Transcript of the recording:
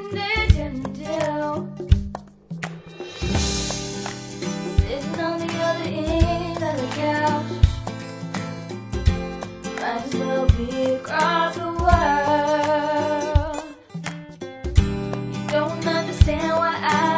didn't do. Sitting on the other end of the couch, might as well be across the world. You don't understand why I